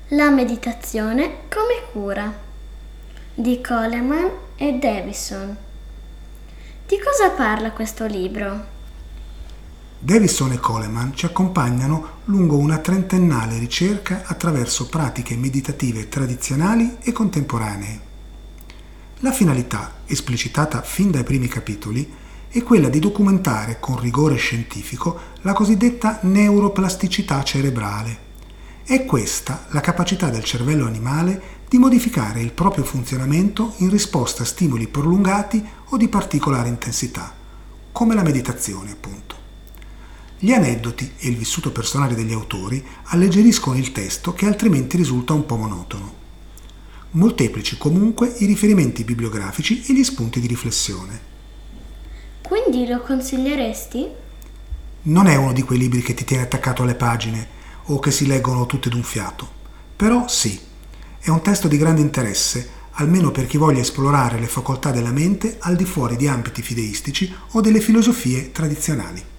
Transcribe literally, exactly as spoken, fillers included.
La meditazione come cura di Coleman e Davison. Di cosa parla questo libro? Davison e Coleman ci accompagnano lungo una trentennale ricerca attraverso pratiche meditative tradizionali e contemporanee. La finalità, esplicitata fin dai primi capitoli, è quella di documentare con rigore scientifico la cosiddetta neuroplasticità cerebrale. È questa la capacità del cervello animale di modificare il proprio funzionamento in risposta a stimoli prolungati o di particolare intensità, come la meditazione, appunto. Gli aneddoti e il vissuto personale degli autori alleggeriscono il testo che altrimenti risulta un po' monotono. Molteplici comunque i riferimenti bibliografici e gli spunti di riflessione. Quindi lo consiglieresti? Non è uno di quei libri che ti tiene attaccato alle pagine o che si leggono tutte d'un fiato, però sì, è un testo di grande interesse, almeno per chi voglia esplorare le facoltà della mente al di fuori di ambiti fideistici o delle filosofie tradizionali.